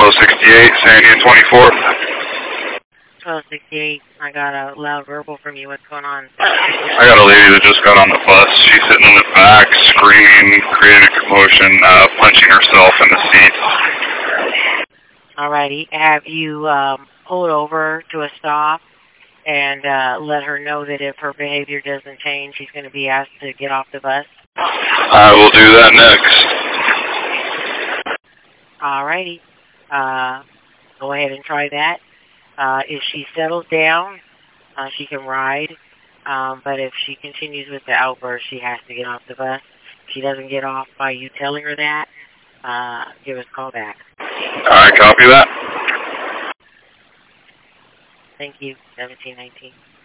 1268, Sandy and 24th. 1268, I got a loud verbal from you. What's going on? I got a lady that just got on the bus. She's sitting in the back, screaming, creating a commotion, punching herself in the seat. Alrighty. Have you pulled over to a stop and let her know that if her behavior doesn't change, she's going to be asked to get off the bus? I will do that next. Alrighty. Go ahead and try that. If she settles down, she can ride. But if she continues with the outburst, she has to get off the bus. If she doesn't get off by you telling her that, give us a call back. Alright, copy that. Thank you, 1719.